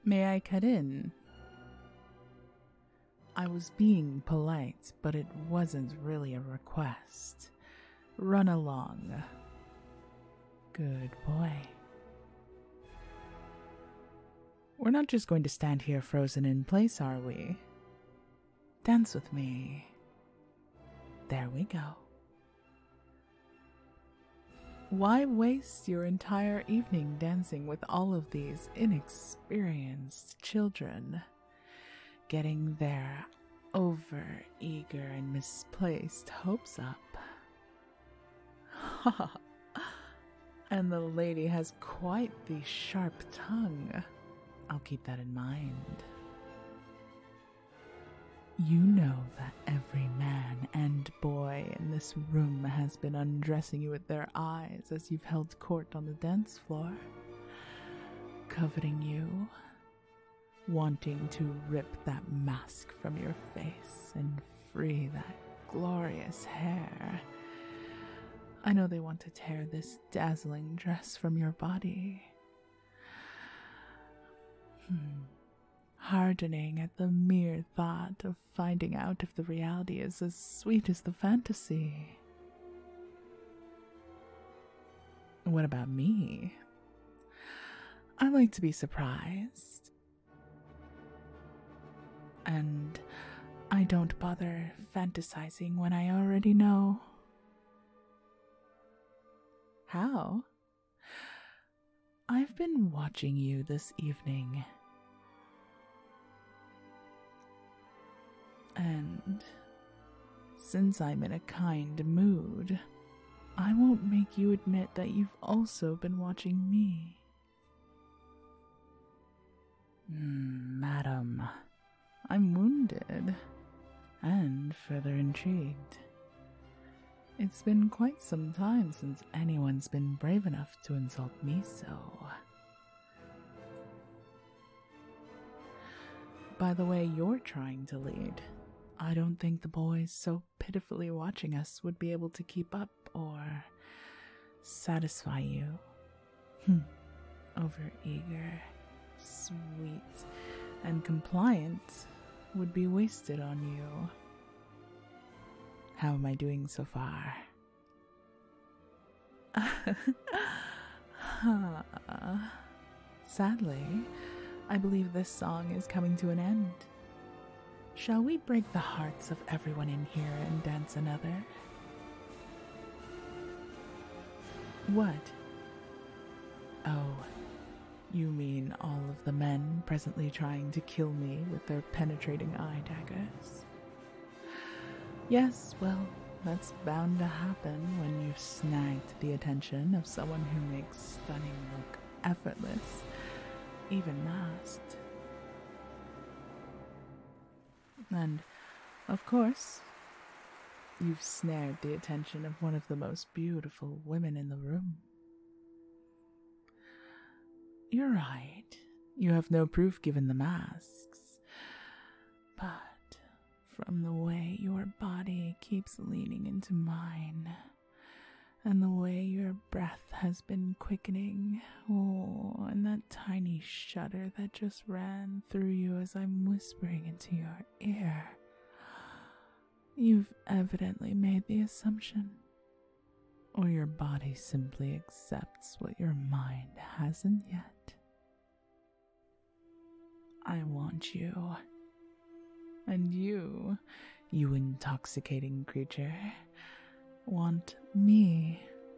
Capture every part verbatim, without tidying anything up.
May I cut in? I was being polite, but it wasn't really a request. Run along. Good boy. We're not just going to stand here frozen in place, are we? Dance with me. There we go. Why waste your entire evening dancing with all of these inexperienced children, getting their over-eager and misplaced hopes up? Ha! And the lady has quite the sharp tongue. I'll keep that in mind. You know that every man and boy in this room has been undressing you with their eyes as you've held court on the dance floor, coveting you, wanting to rip that mask from your face and free that glorious hair. I know they want to tear this dazzling dress from your body. Hmm. Hardening at the mere thought of finding out if the reality is as sweet as the fantasy. What about me? I like to be surprised. And I don't bother fantasizing when I already know. How? I've been watching you this evening. And since I'm in a kind mood, I won't make you admit that you've also been watching me. Mm, madam, I'm wounded and further intrigued. It's been quite some time since anyone's been brave enough to insult me so. By the way you're trying to lead, I don't think the boys so pitifully watching us would be able to keep up or satisfy you. Hmm. Overeager, sweet, and compliant would be wasted on you. How am I doing so far? Sadly, I believe this song is coming to an end. Shall we break the hearts of everyone in here and dance another? What? Oh, you mean all of the men presently trying to kill me with their penetrating eye daggers? Yes, well, that's bound to happen when you've snagged the attention of someone who makes stunning look effortless, even masked. And, of course, you've snared the attention of one of the most beautiful women in the room. You're right. You have no proof given the masks. But from the way your body keeps leaning into mine, and the way your breath has been quickening, oh, and that tiny shudder that just ran through you as I'm whispering into your ear, you've evidently made the assumption, or your body simply accepts what your mind hasn't yet. I want you, and you, you intoxicating creature, want me.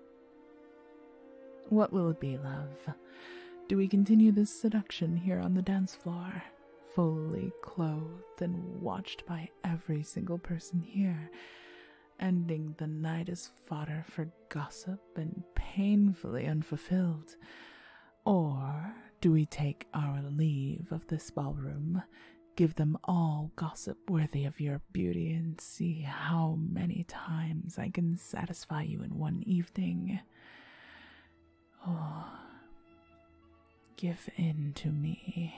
What will it be, love? Do we continue this seduction here on the dance floor, fully clothed and watched by every single person here, ending the night as fodder for gossip and painfully unfulfilled? Or do we take our leave of this ballroom, give them all gossip worthy of your beauty, and see how many times I can satisfy you in one evening? Oh, give in to me.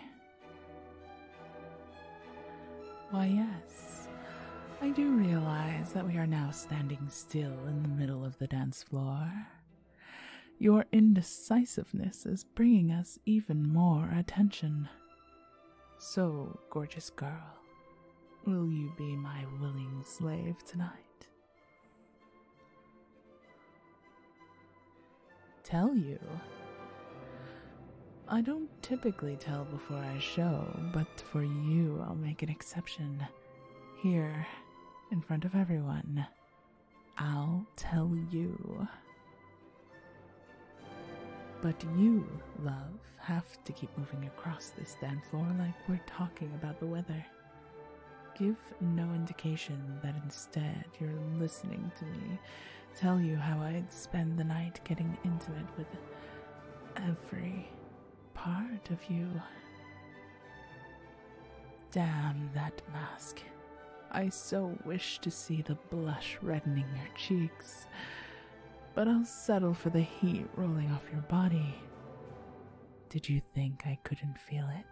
Why, yes, I do realize that we are now standing still in the middle of the dance floor. Your indecisiveness is bringing us even more attention. So, gorgeous girl, will you be my willing slave tonight? Tell you? I don't typically tell before I show, but for you I'll make an exception. Here, in front of everyone, I'll tell you. But you, love, have to keep moving across this dance floor like we're talking about the weather. Give no indication that instead you're listening to me tell you how I'd spend the night getting intimate with every part of you. Damn that mask. I so wish to see the blush reddening your cheeks, but I'll settle for the heat rolling off your body. Did you think I couldn't feel it?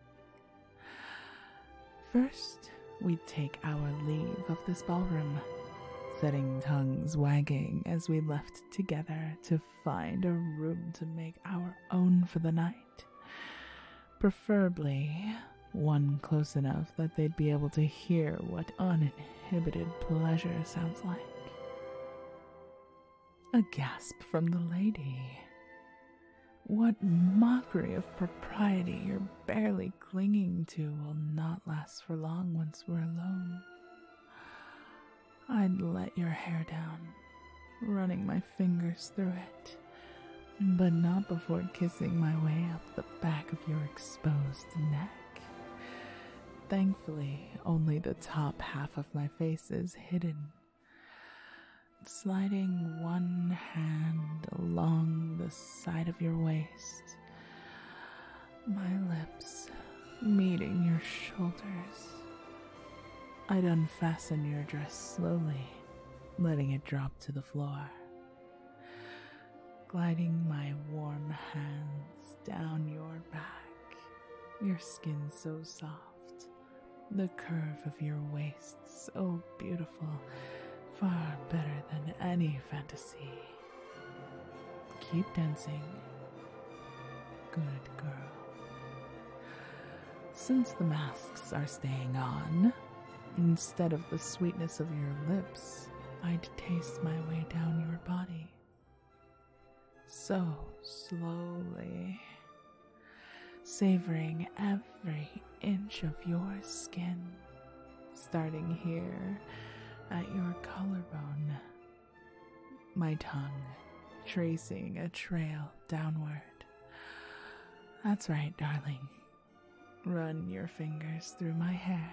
First, we'd take our leave of this ballroom, setting tongues wagging as we left together to find a room to make our own for the night. Preferably one close enough that they'd be able to hear what uninhibited pleasure sounds like. A gasp from the lady. What mockery of propriety you're barely clinging to will not last for long once we're alone. I'd let your hair down, running my fingers through it, but not before kissing my way up the back of your exposed neck. Thankfully, only the top half of my face is hidden. Sliding one hand along the side of your waist, my lips meeting your shoulders. I'd unfasten your dress slowly, letting it drop to the floor. Gliding my warm hands down your back, your skin so soft, the curve of your waist so beautiful, far better than any fantasy. Keep dancing. Good girl. Since the masks are staying on, instead of the sweetness of your lips, I'd taste my way down your body. So slowly, savoring every inch of your skin, starting here at your collarbone, my tongue tracing a trail downward. That's right, darling. Run your fingers through my hair.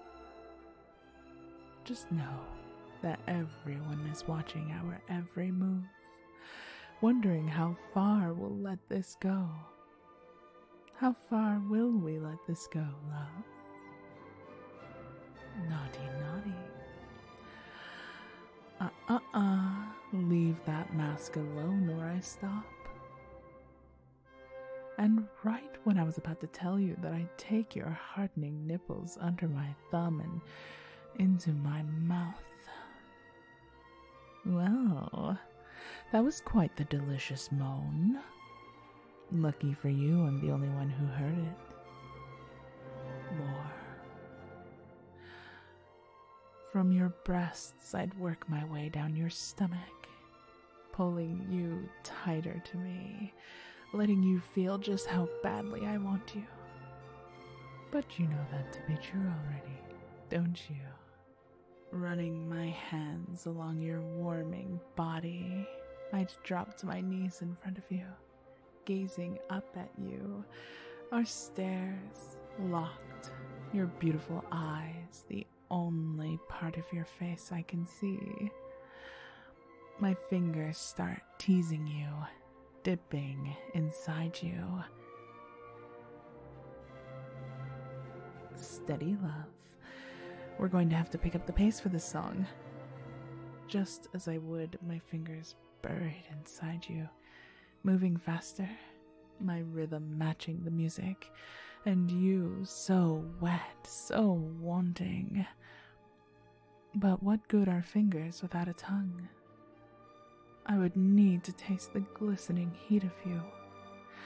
Just know that everyone is watching our every move, wondering how far we'll let this go. How far will we let this go, love? Naughty, naughty. Uh-uh-uh, leave that mask alone or I stop. And right when I was about to tell you that I'd take your hardening nipples under my thumb and into my mouth. Well, that was quite the delicious moan. Lucky for you, I'm the only one who heard it. More. From your breasts, I'd work my way down your stomach, pulling you tighter to me, letting you feel just how badly I want you. But you know that to be true already, don't you? Running my hands along your warming body, I'd drop to my knees in front of you, gazing up at you, our stares locked, your beautiful eyes, the only part of your face I can see. My fingers start teasing you, dipping inside you. Steady, love. We're going to have to pick up the pace for this song. Just as I would, my fingers buried inside you, moving faster, my rhythm matching the music, and you so wet, so wanting. But what good are fingers without a tongue? I would need to taste the glistening heat of you.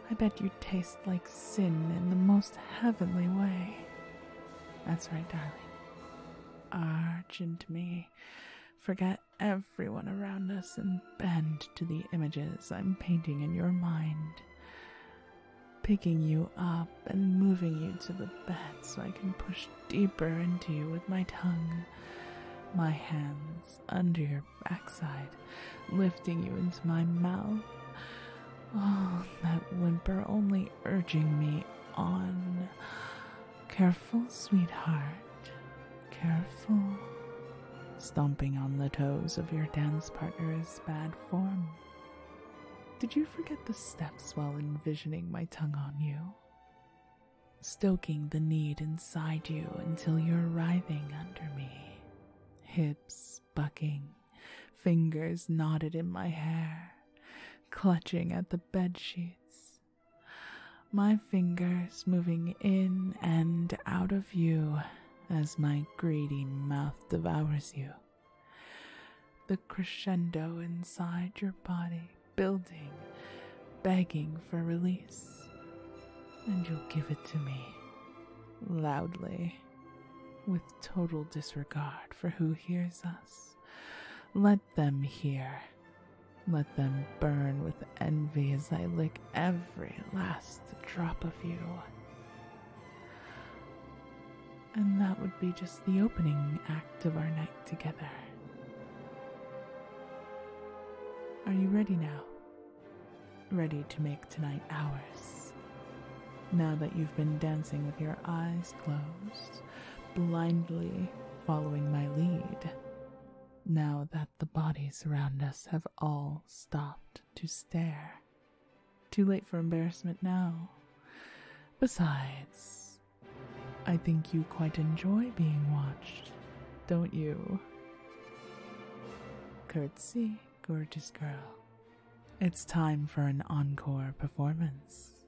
I bet you taste like sin in the most heavenly way. That's right, darling. Arch into me. Forget everyone around us and bend to the images I'm painting in your mind. Picking you up and moving you to the bed so I can push deeper into you with my tongue. My hands under your backside, lifting you into my mouth. Oh, that whimper only urging me on. Careful, sweetheart. Careful. Stomping on the toes of your dance partner is bad form. Did you forget the steps while envisioning my tongue on you? Stoking the need inside you until you're writhing under me. Hips bucking, fingers knotted in my hair, clutching at the bed sheets. My fingers moving in and out of you as my greedy mouth devours you. The crescendo inside your body building, begging for release. And you'll give it to me, loudly, with total disregard for who hears us. Let them hear. Let them burn with envy as I lick every last drop of you. And that would be just the opening act of our night together. Are you ready now? Ready to make tonight ours? Now that you've been dancing with your eyes closed, blindly following my lead. Now that the bodies around us have all stopped to stare. Too late for embarrassment now. Besides, I think you quite enjoy being watched, don't you? Curtsy, gorgeous girl. It's time for an encore performance.